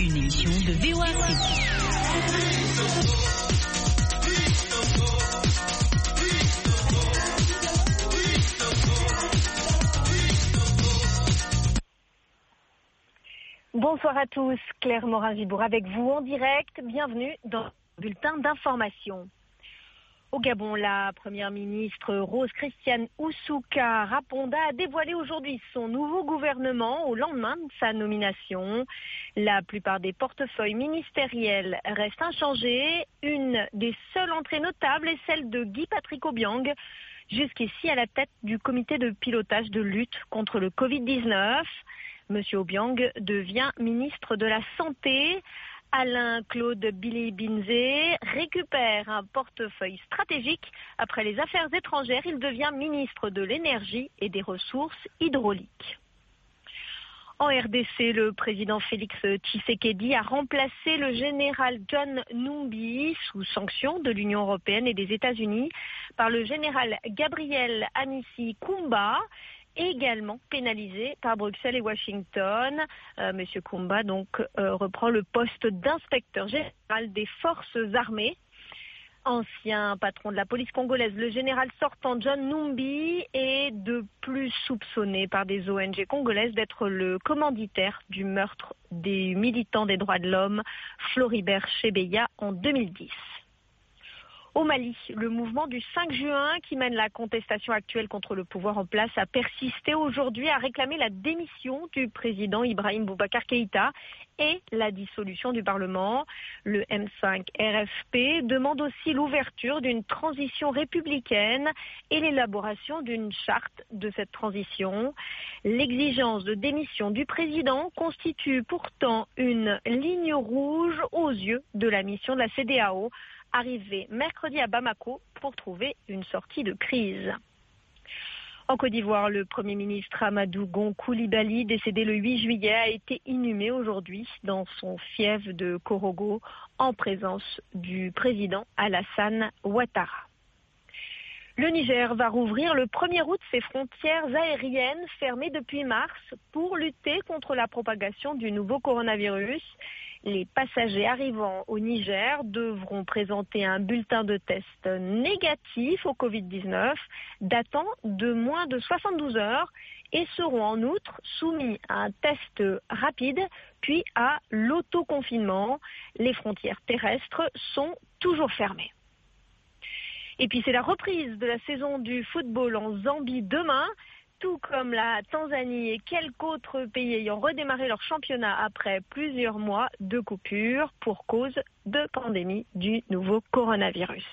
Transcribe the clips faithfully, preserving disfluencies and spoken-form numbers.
une émission de V O Afrique. Bonsoir à tous, Claire Morin-Gibour avec vous en direct. Bienvenue dans le bulletin d'information. Au Gabon, la première ministre Rose Christiane Oussouka Raponda a dévoilé aujourd'hui son nouveau gouvernement au lendemain de sa nomination. La plupart des portefeuilles ministériels restent inchangés. Une des seules entrées notables est celle de Guy Patrick Obiang, jusqu'ici à la tête du comité de pilotage de lutte contre le covid dix-neuf. Monsieur Obiang devient ministre de la Santé. Alain-Claude Billy-Binzé récupère un portefeuille stratégique. Après les affaires étrangères, il devient ministre de l'énergie et des ressources hydrauliques. En R D C, le président Félix Tshisekedi a remplacé le général John Numbi, sous sanction de l'Union européenne et des États-Unis, par le général Gabriel Amisi Kumba, également pénalisé par Bruxelles et Washington. Euh, Monsieur Kumba donc euh, reprend le poste d'inspecteur général des forces armées. Ancien patron de la police congolaise, le général sortant John Numbi est de plus soupçonné par des O N G congolaises d'être le commanditaire du meurtre des militants des droits de l'homme Floribert Chebeya en deux mille dix. Au Mali, le mouvement du cinq juin qui mène la contestation actuelle contre le pouvoir en place a persisté aujourd'hui à réclamer la démission du président Ibrahim Boubacar Keïta et la dissolution du Parlement. Le M cinq R F P demande aussi l'ouverture d'une transition républicaine et l'élaboration d'une charte de cette transition. L'exigence de démission du président constitue pourtant une ligne rouge aux yeux de la mission de la C D A O, arrivé mercredi à Bamako pour trouver une sortie de crise. En Côte d'Ivoire, le Premier ministre Amadou Gon Coulibaly, décédé le huit juillet, a été inhumé aujourd'hui dans son fief de Korogo en présence du président Alassane Ouattara. Le Niger va rouvrir le premier août ses frontières aériennes fermées depuis mars pour lutter contre la propagation du nouveau coronavirus. Les passagers arrivant au Niger devront présenter un bulletin de test négatif au covid dix-neuf datant de moins de soixante-douze heures et seront en outre soumis à un test rapide puis à l'autoconfinement. Les frontières terrestres sont toujours fermées. Et puis c'est la reprise de la saison du football en Zambie demain. Tout comme la Tanzanie et quelques autres pays ayant redémarré leur championnat après plusieurs mois de coupure pour cause de pandémie du nouveau coronavirus.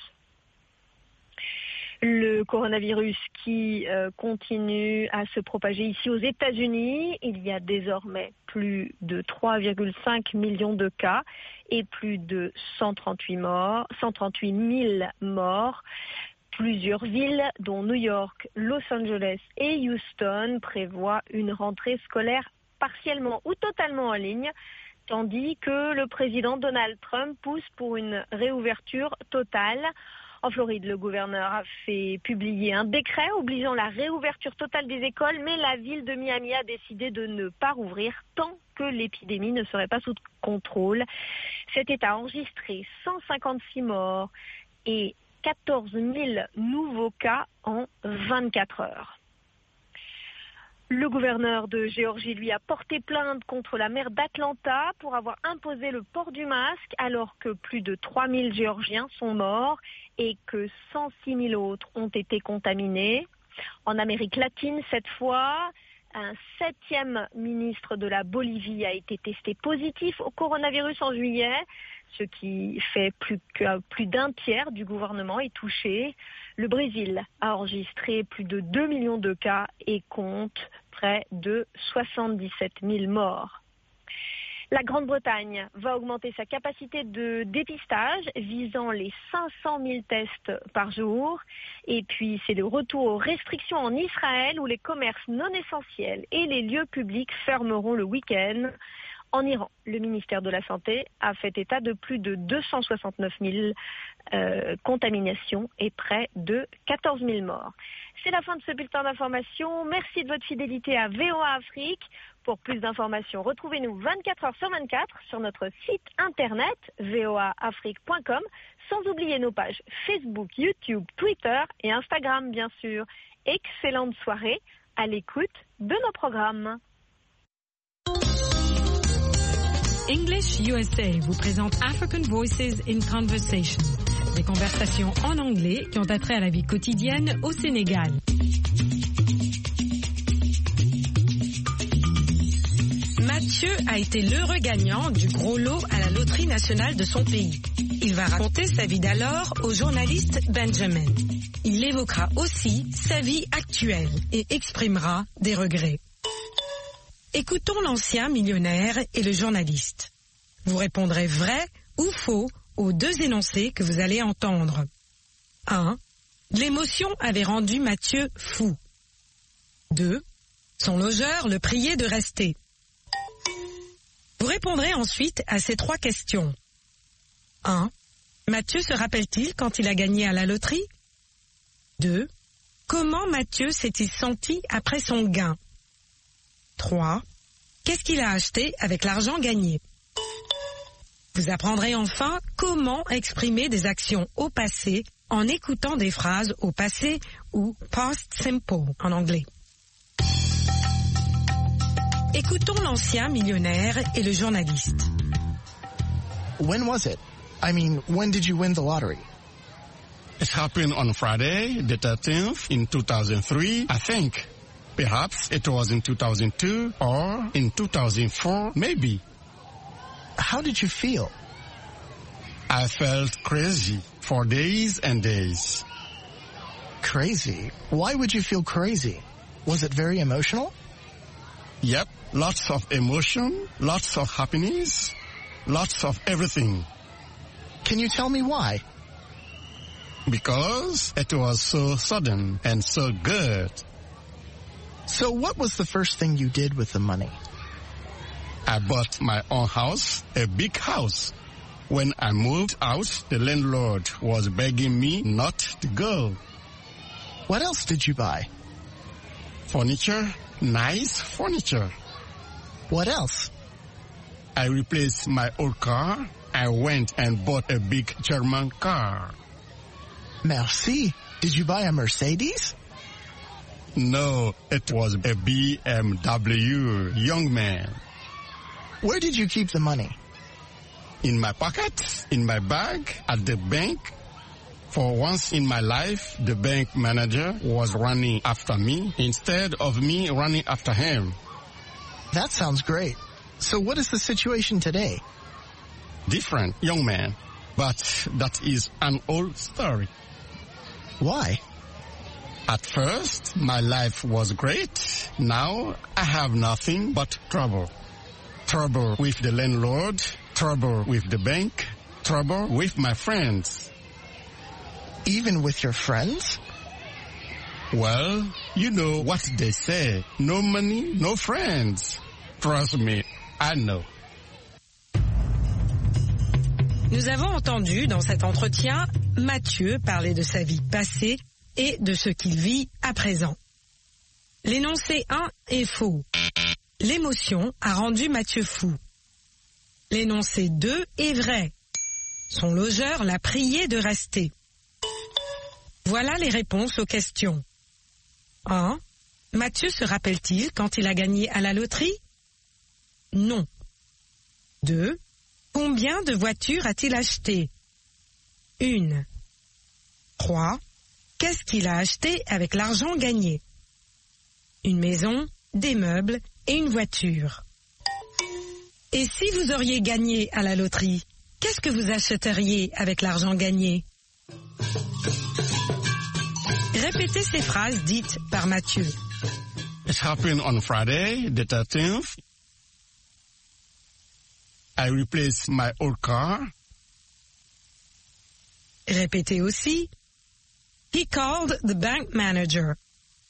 Le coronavirus qui euh, continue à se propager ici aux États-Unis. Il y a désormais plus de trois virgule cinq millions de cas et plus de cent trente-huit morts, cent trente-huit mille morts. Plusieurs villes, dont New York, Los Angeles et Houston, prévoient une rentrée scolaire partiellement ou totalement en ligne, tandis que le président Donald Trump pousse pour une réouverture totale. En Floride, le gouverneur a fait publier un décret obligeant la réouverture totale des écoles, mais la ville de Miami a décidé de ne pas rouvrir tant que l'épidémie ne serait pas sous contrôle. Cet État a enregistré cent cinquante-six morts et quatorze mille nouveaux cas en vingt-quatre heures. Le gouverneur de Géorgie, lui, a porté plainte contre la maire d'Atlanta pour avoir imposé le port du masque alors que plus de trois mille Géorgiens sont morts et que cent six mille autres ont été contaminés. En Amérique latine, cette fois, un septième ministre de la Bolivie a été testé positif au coronavirus en juillet. Ce qui fait plus, que, plus d'un tiers du gouvernement est touché. Le Brésil a enregistré plus de deux millions de cas et compte près de soixante-dix-sept mille morts. La Grande-Bretagne va augmenter sa capacité de dépistage visant les cinq cent mille tests par jour. Et puis c'est le retour aux restrictions en Israël où les commerces non essentiels et les lieux publics fermeront le week-end. En Iran, le ministère de la Santé a fait état de plus de deux cent soixante-neuf mille euh, contaminations et près de quatorze mille morts. C'est la fin de ce bulletin d'information. Merci de votre fidélité à V O A Afrique. Pour plus d'informations, retrouvez-nous vingt-quatre heures sur vingt-quatre sur notre site internet v o a afrique point com, sans oublier nos pages Facebook, YouTube, Twitter et Instagram, bien sûr. Excellente soirée à l'écoute de nos programmes. English U S A vous présente African Voices in Conversation, des conversations en anglais qui ont attrait à la vie quotidienne au Sénégal. Mathieu a été l'heureux gagnant du gros lot à la loterie nationale de son pays. Il va raconter sa vie d'alors au journaliste Benjamin. Il évoquera aussi sa vie actuelle et exprimera des regrets. Écoutons l'ancien millionnaire et le journaliste. Vous répondrez vrai ou faux aux deux énoncés que vous allez entendre. un. L'émotion avait rendu Mathieu fou. deux. Son logeur le priait de rester. Vous répondrez ensuite à ces trois questions. un. Mathieu se rappelle-t-il quand il a gagné à la loterie? deux. Comment Mathieu s'est-il senti après son gain? trois. Qu'est-ce qu'il a acheté avec l'argent gagné? Vous apprendrez enfin comment exprimer des actions au passé en écoutant des phrases au passé ou past simple en anglais. Écoutons l'ancien millionnaire et le journaliste. When was it? I mean, when did you win the lottery? It happened on Friday, the thirteenth, in two thousand three, I think. Perhaps it was in two thousand two or in two thousand four, maybe. How did you feel? I felt crazy for days and days. Crazy? Why would you feel crazy? Was it very emotional? Yep, lots of emotion, lots of happiness, lots of everything. Can you tell me why? Because it was so sudden and so good. So what was the first thing you did with the money? I bought my own house, a big house. When I moved out, the landlord was begging me not to go. What else did you buy? Furniture, nice furniture. What else? I replaced my old car. I went and bought a big German car. Merci. Did you buy a Mercedes? No, it was a B M W, young man. Where did you keep the money? In my pocket, in my bag, at the bank. For once in my life, the bank manager was running after me instead of me running after him. That sounds great. So what is the situation today? Different, young man. But that is an old story. Why? At first, my life was great. Now, I have nothing but trouble. Trouble with the landlord, trouble with the bank, trouble with my friends. Even with your friends? Well, you know what they say. No money, no friends. Trust me, I know. Nous avons entendu dans cet entretien Mathieu parler de sa vie passée et de ce qu'il vit à présent. L'énoncé un est faux. L'émotion a rendu Mathieu fou. L'énoncé deux est vrai. Son logeur l'a prié de rester. Voilà les réponses aux questions. un. Mathieu se rappelle-t-il quand il a gagné à la loterie? Non. deux. Combien de voitures a-t-il acheté? Une. trois. Qu'est-ce qu'il a acheté avec l'argent gagné? Une maison, des meubles et une voiture. Et si vous auriez gagné à la loterie, qu'est-ce que vous achèteriez avec l'argent gagné? Répétez ces phrases dites par Mathieu. It happened on Friday, the thirteenth. I replaced my old car. Répétez aussi. He called the bank manager.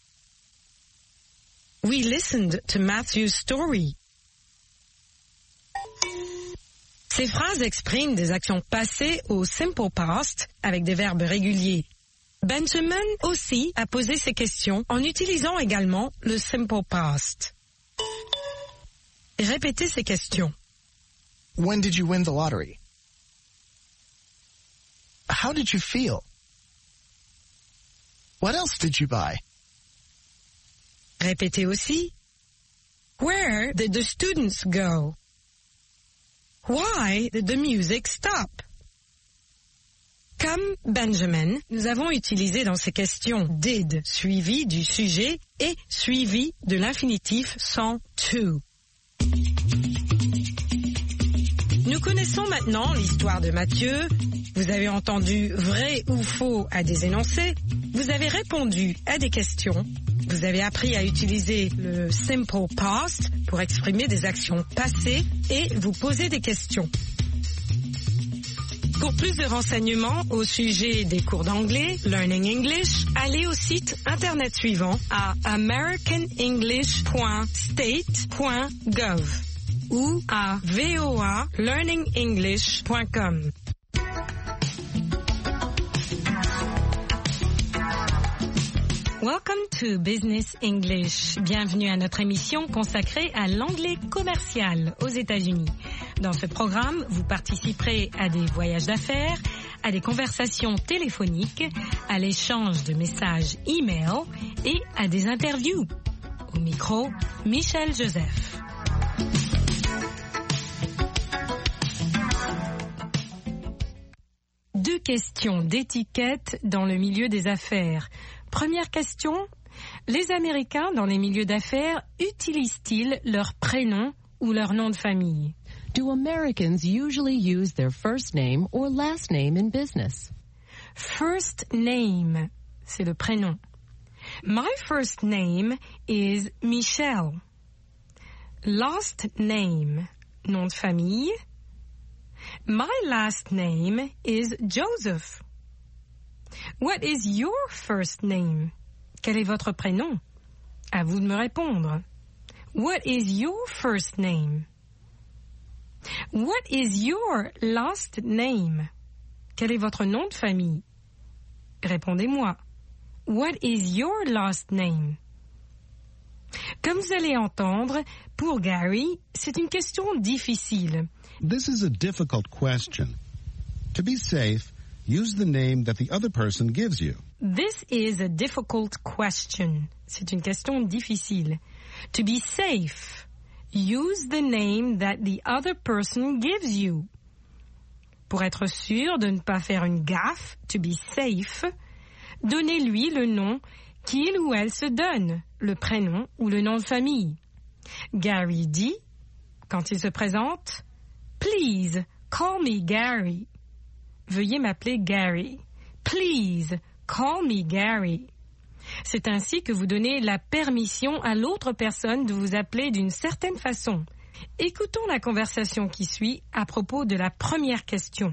We listened to Matthew's story. Ces phrases expriment des actions passées au simple past avec des verbes réguliers. Benjamin aussi a posé ces questions en utilisant également le simple past. Répétez ces questions. When did you win the lottery? How did you feel? What else did you buy? Répétez aussi. Where did the students go? Why did the music stop? Comme Benjamin, nous avons utilisé dans ces questions did suivi du sujet et suivi de l'infinitif sans to. Nous connaissons maintenant l'histoire de Mathieu. Vous avez entendu vrai ou faux à des énoncés. Vous avez répondu à des questions. Vous avez appris à utiliser le simple past pour exprimer des actions passées et vous poser des questions. Pour plus de renseignements au sujet des cours d'anglais, Learning English, allez au site internet suivant à american english point state point gov ou à v o a learning english point com. Welcome to Business English. Bienvenue à notre émission consacrée à l'anglais commercial aux États-Unis. Dans ce programme, vous participerez à des voyages d'affaires, à des conversations téléphoniques, à l'échange de messages e-mail et à des interviews. Au micro, Michel Joseph. Deux questions d'étiquette dans le milieu des affaires. Première question, les Américains dans les milieux d'affaires utilisent-ils leur prénom ou leur nom de famille? Do Americans usually use their first name or last name in business? First name, c'est le prénom. My first name is Michelle. Last name, nom de famille. My last name is Joseph. What is your first name? Quel est votre prénom? À vous de me répondre. What is your first name? What is your last name? Quel est votre nom de famille? Répondez-moi. What is your last name? Comme vous allez entendre, pour Gary, c'est une question difficile. This is a difficult question. To be safe, use the name that the other person gives you. This is a difficult question. C'est une question difficile. To be safe, use the name that the other person gives you. Pour être sûr de ne pas faire une gaffe, to be safe, donnez-lui le nom qu'il ou elle se donne, le prénom ou le nom de famille. Gary dit, quand il se présente, Please, call me Gary. Veuillez m'appeler Gary. Please, call me Gary. C'est ainsi que vous donnez la permission à l'autre personne de vous appeler d'une certaine façon. Écoutons la conversation qui suit à propos de la première question.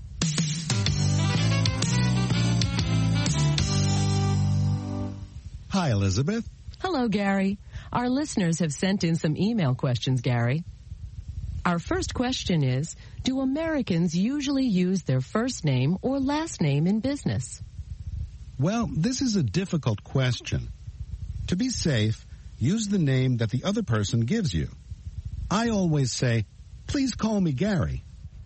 Hi, Elizabeth. Hello, Gary. Our listeners have sent in some email questions, Gary. Our first question is, do Americans usually use their first name or last name in business? Well, this is a difficult question. To be safe, use the name that the other person gives you. I always say, please call me Gary.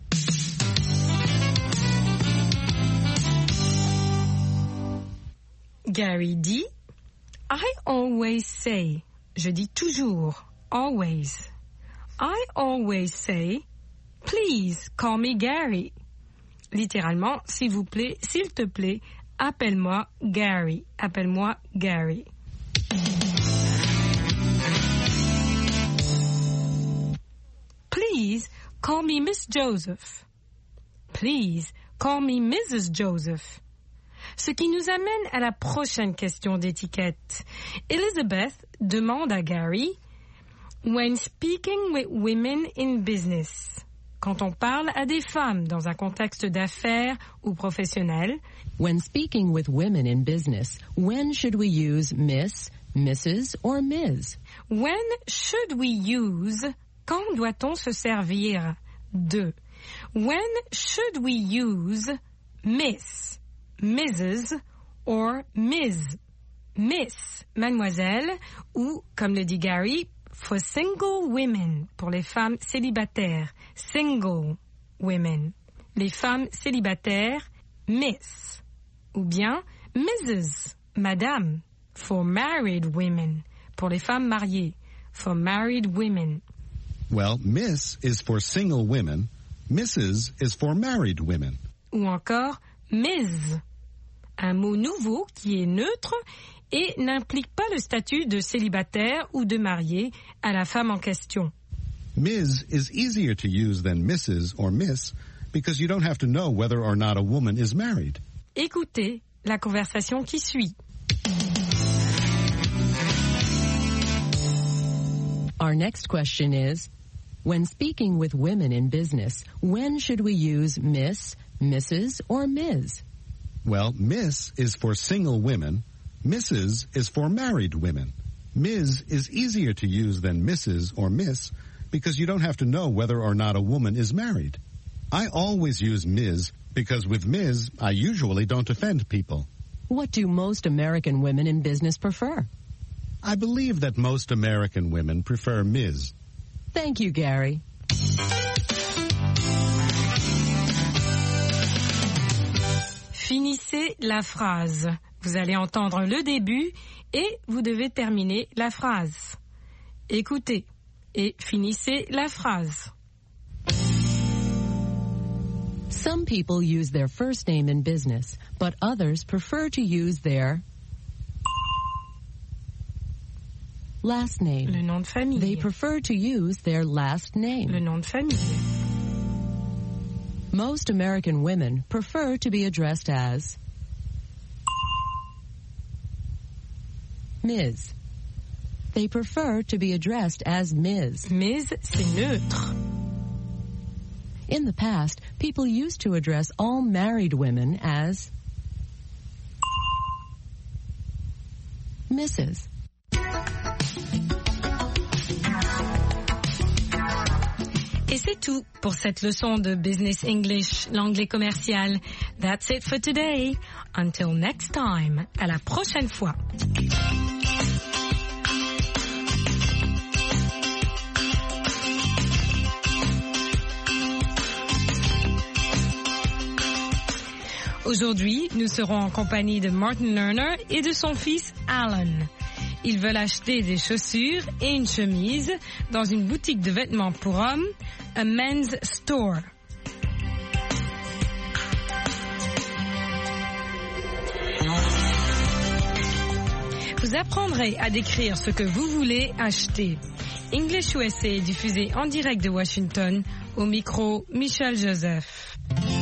Gary dit, I always say, je dis toujours, always. I always say, please call me Gary. Littéralement, s'il vous plaît, s'il te plaît, appelle-moi Gary. Appelle-moi Gary. Please call me Miss Joseph. Please call me Missus Joseph. Ce qui nous amène à la prochaine question d'étiquette. Elizabeth demande à Gary, when speaking with women in business, quand on parle à des femmes dans un contexte d'affaires ou professionnel, when speaking with women in business, when should we use Miss, Missus or Miz? When should we use quand doit-on se servir de? When should we use Miss, Missus or Miz? Miss, mademoiselle, ou, comme le dit Gary, for single women, pour les femmes célibataires. Single women. Les femmes célibataires, Miss. Ou bien Missus, madame, for married women, pour les femmes mariées. For married women. Well, Miss is for single women. Missus is for married women. Ou encore Miz, un mot nouveau qui est neutre et n'implique pas le statut de célibataire ou de marié à la femme en question. Miz is easier to use than Missus or Miss because you don't have to know whether or not a woman is married. Écoutez la conversation qui suit. Our next question is, when speaking with women in business, when should we use Miss, Missus, or Miz? Well, Miss is for single women. Missus is for married women. Miz is easier to use than Missus or Miss because you don't have to know whether or not a woman is married. I always use Miz because with Miz, I usually don't offend people. What do most American women in business prefer? I believe that most American women prefer Miz. Thank you, Gary. Finissez la phrase. Vous allez entendre le début et vous devez terminer la phrase. Écoutez et finissez la phrase. Some people use their first name in business, but others prefer to use their last name. Le nom de famille. They prefer to use their last name. Le nom de famille. Most American women prefer to be addressed as Miz. They prefer to be addressed as Miz. Miz, c'est neutre. In the past, people used to address all married women as Missus Et c'est tout pour cette leçon de Business English, l'anglais commercial. That's it for today. Until next time. À la prochaine fois. Aujourd'hui, nous serons en compagnie de Martin Lerner et de son fils Alan. Ils veulent acheter des chaussures et une chemise dans une boutique de vêtements pour hommes, a men's store. Vous apprendrez à décrire ce que vous voulez acheter. English U S A est diffusé en direct de Washington, au micro Michel Joseph.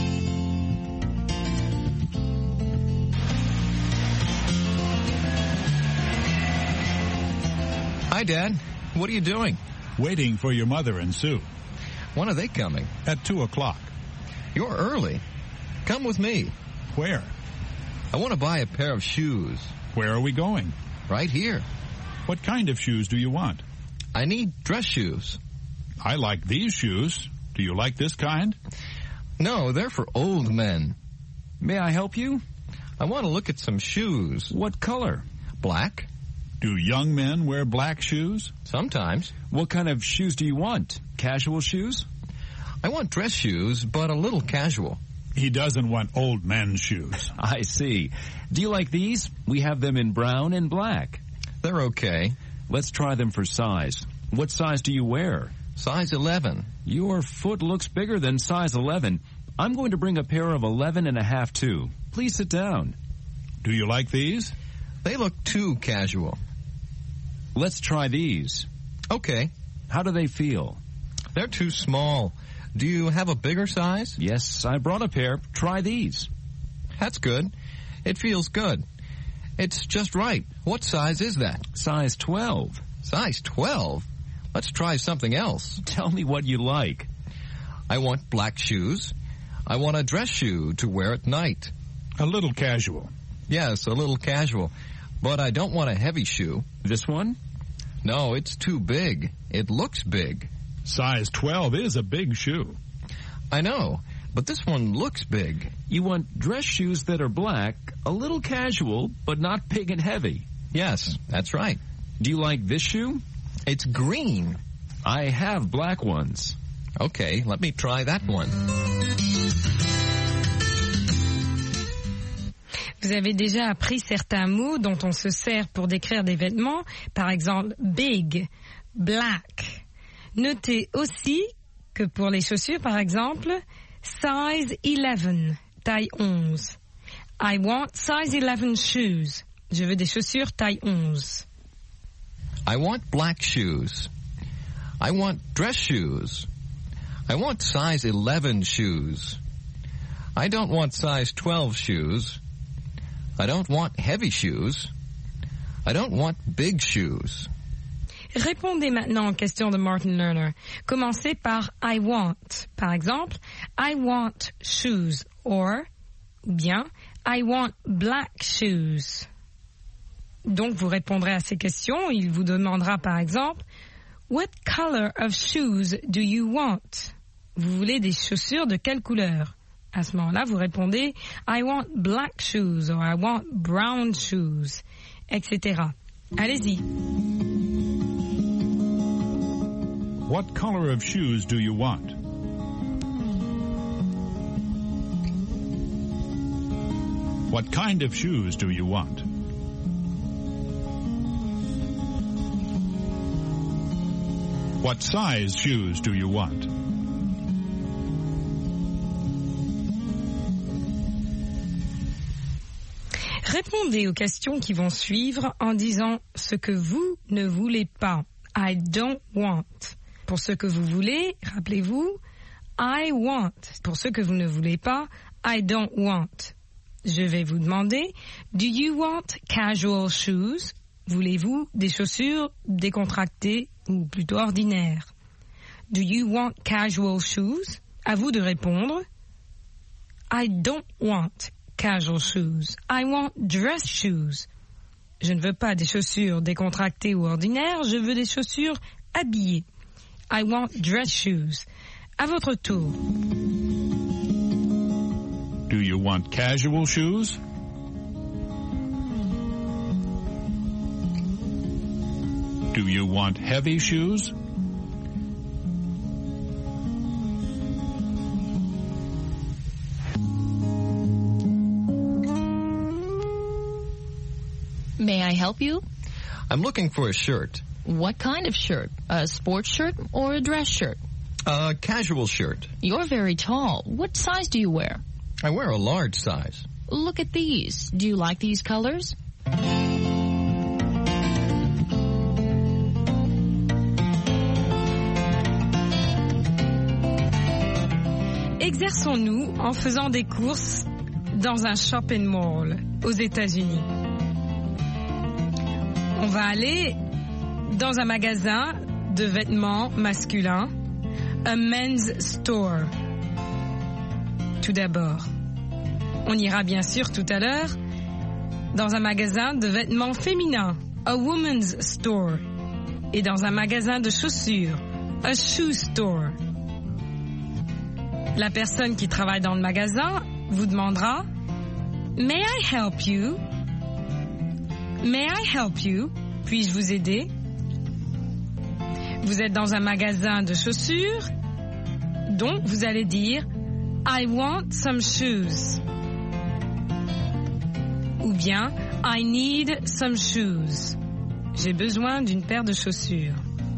Hi, Dad. What are you doing? Waiting for your mother and Sue. When are they coming? At two o'clock. You're early. Come with me. Where? I want to buy a pair of shoes. Where are we going? Right here. What kind of shoes do you want? I need dress shoes. I like these shoes. Do you like this kind? No, they're for old men. May I help you? I want to look at some shoes. What color? Black. Do young men wear black shoes? Sometimes. What kind of shoes do you want? Casual shoes? I want dress shoes, but a little casual. He doesn't want old men's shoes. I see. Do you like these? We have them in brown and black. They're okay. Let's try them for size. What size do you wear? Size eleven. Your foot looks bigger than size eleven. I'm going to bring a pair of eleven and a half too. Please sit down. Do you like these? They look too casual. Let's try these. Okay. How do they feel? They're too small. Do you have a bigger size? Yes, I brought a pair. Try these. That's good. It feels good. It's just right. What size is that? Size twelve. Size twelve? Let's try something else. Tell me what you like. I want black shoes. I want a dress shoe to wear at night. A little casual. Yes, a little casual. But I don't want a heavy shoe. This one? No, it's too big. It looks big. Size twelve is a big shoe. I know, but this one looks big. You want dress shoes that are black, a little casual, but not big and heavy. Yes, that's right. Do you like this shoe? It's green. I have black ones. Okay, let me try that one. Vous avez déjà appris certains mots dont on se sert pour décrire des vêtements, par exemple big, black. Notez aussi que pour les chaussures, par exemple, size eleven, taille onze. I want size eleven shoes. Je veux des chaussures taille onze. I want black shoes. I want dress shoes. I want size eleven shoes. I don't want size twelve shoes. I don't want heavy shoes. I don't want big shoes. Répondez maintenant aux questions de Martin Lerner. Commencez par I want. Par exemple, I want shoes or, ou bien, I want black shoes. Donc, vous répondrez à ces questions. Il vous demandera par exemple, what color of shoes do you want? Vous voulez des chaussures de quelle couleur? À ce moment-là, vous répondez, I want black shoes or I want brown shoes, et cetera. Allez-y. What color of shoes do you want? What kind of shoes do you want? What size shoes do you want? Répondez aux questions qui vont suivre en disant ce que vous ne voulez pas. I don't want. Pour ce que vous voulez, rappelez-vous, I want. Pour ce que vous ne voulez pas, I don't want. Je vais vous demander, do you want casual shoes? Voulez-vous des chaussures décontractées ou plutôt ordinaires? Do you want casual shoes? À vous de répondre. I don't want casual shoes. I want dress shoes. Je ne veux pas des chaussures décontractées ou ordinaires, je veux des chaussures habillées. I want dress shoes. À votre tour. Do you want casual shoes? Do you want heavy shoes? May I help you? I'm looking for a shirt. What kind of shirt? A sports shirt or a dress shirt? A casual shirt. You're very tall. What size do you wear? I wear a large size. Look at these. Do you like these colors? Exerçons-nous en faisant des courses dans un shopping mall aux États-Unis. On va aller dans un magasin de vêtements masculins, a men's store. Tout d'abord, on ira bien sûr tout à l'heure dans un magasin de vêtements féminins, a woman's store, et dans un magasin de chaussures, a shoe store. La personne qui travaille dans le magasin vous demandera « May I help you? May I help you? Puis-je vous aider? » Vous êtes dans un magasin de chaussures, donc vous allez dire « I want some shoes » ou bien « I need some shoes ». J'ai besoin d'une paire de chaussures.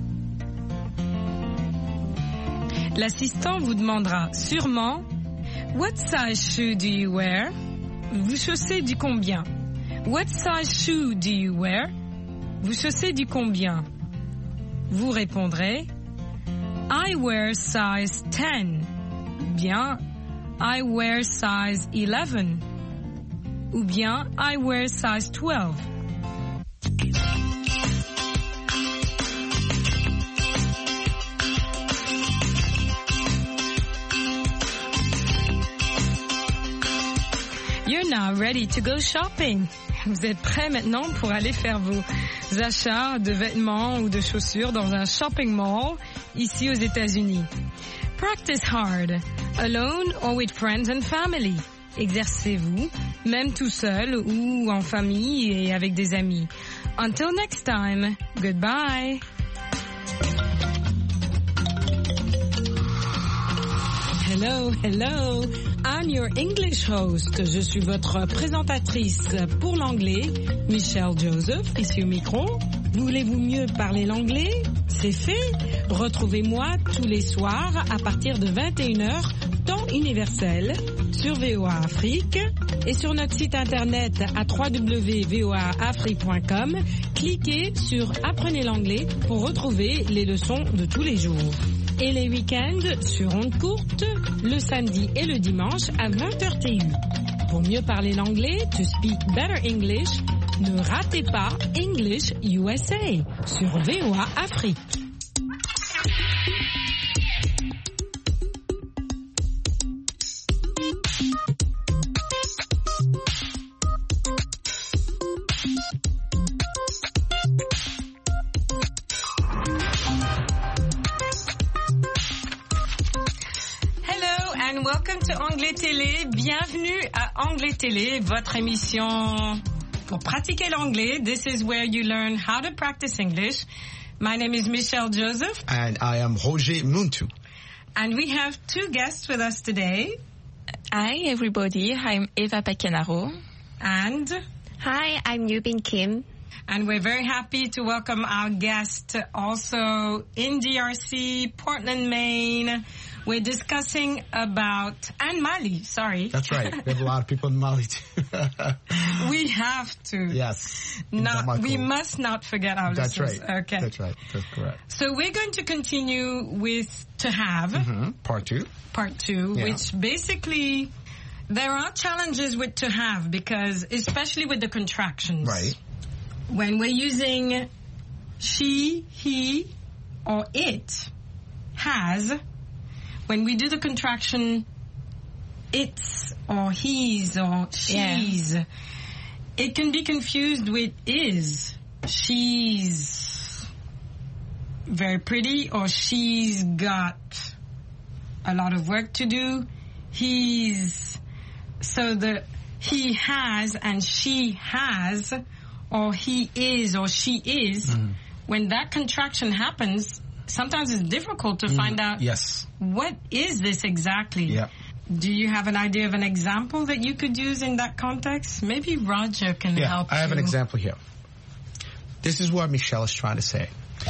L'assistant vous demandera sûrement « What size shoe do you wear? » Vous chaussez du combien? What size shoe do you wear? Vous chaussez du combien? Vous répondrez I wear size ten. Bien I wear size eleven. Ou bien I wear size twelve. You're now ready to go shopping. Vous êtes prêts maintenant pour aller faire vos achats de vêtements ou de chaussures dans un shopping mall ici aux États-Unis. Practice hard, alone or with friends and family. Exercez-vous, même tout seul ou en famille et avec des amis. Until next time, goodbye. Hello, hello. I'm your English host. Je suis votre présentatrice pour l'anglais, Michelle Joseph, ici au micro. Voulez-vous mieux parler l'anglais? C'est fait. Retrouvez-moi tous les soirs à partir de vingt et une heures, temps universel, sur V O A Afrique et sur notre site internet à w w w point v o a afrique point com. Cliquez sur Apprenez l'anglais pour retrouver les leçons de tous les jours. Et les week-ends sur ondes courtes, le samedi et le dimanche à vingt heures T U. Pour mieux parler l'anglais, to speak better English, ne ratez pas English U S A sur V O A Afrique. Welcome to Anglais Télé. Bienvenue à Anglais Télé, votre émission pour pratiquer l'anglais. This is where you learn how to practice English. My name is Michelle Joseph. And I am Roger Muntu. And we have two guests with us today. Hi, everybody. I'm Eva Pacanaro. And... Hi, I'm Yubin Kim. And we're very happy to welcome our guest also in D R C, Portland, Maine. We're discussing about, and Mali, sorry. That's right. We have a lot of people in Mali too. We have to. Yes. Not, we must not forget our That's listeners. right. Okay. That's right. That's correct. So we're going to continue with to have. Mm-hmm. Part two. Part two, yeah. Which basically, there are challenges with to have because, especially with the contractions. Right. When we're using she, he, or it, has, when we do the contraction it's or he's or she's, yeah. It can be confused with is. She's very pretty or she's got a lot of work to do. He's, so the he has and she has or he is or she is, mm. when that contraction happens, sometimes it's difficult to mm. find out yes. what is this exactly. Yeah. Do you have an idea of an example that you could use in that context? Maybe Roger can yeah, help I have you. an example here. This is what Michelle is trying to say.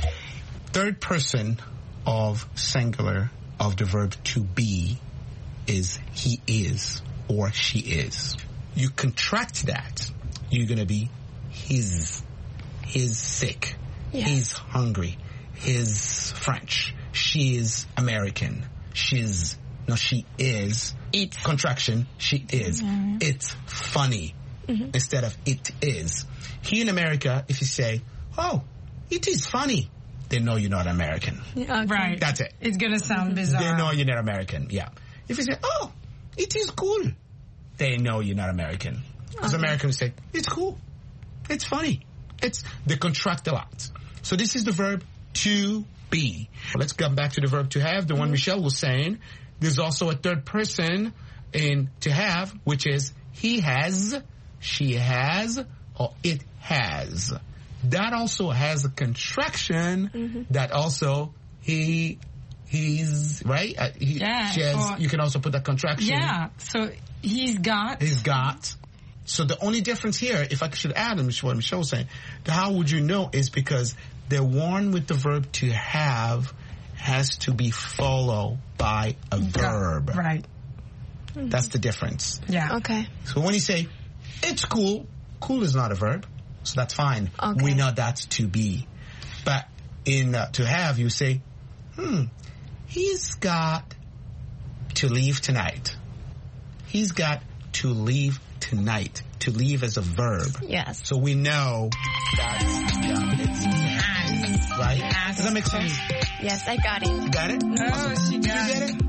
Third person of singular of the verb to be is he is or she is. You contract that, you're going to be his. He's sick. Yeah. He's hungry. He's French. She is American. She's, no, she is. It. Contraction, she is. Mm-hmm. It's funny mm-hmm. instead of it is. Here in America, if you say, oh, it is funny, they know you're not American. Okay. Right. That's it. It's going to sound bizarre. They know you're not American, yeah. If you say, oh, it is cool, they know you're not American. Because okay. Americans say, it's cool. It's funny. It's, they contract a lot. So this is the verb to be. Let's come back to the verb to have, the mm-hmm. one Michelle was saying. There's also a third person in to have, which is he has, she has, or it has. That also has a contraction mm-hmm. that also he, he's, right? Uh, he, yeah. She has, or, you can also put that contraction. Yeah. So he's got. He's got. So the only difference here, if I should add what Michelle was saying, how would you know is because the one with the verb to have has to be followed by a verb. Right. Mm-hmm. That's the difference. Yeah. Okay. So when you say, it's cool, cool is not a verb, so that's fine. Okay. We know that's to be. But in uh, to have, you say, hmm, he's got to leave tonight. He's got to leave tonight. To leave as a verb. Yes. So we know that's, yeah, it's has. Right? Has. Does that make sense? Yes, I got it. You got it? Oh, awesome. she got Did you get it?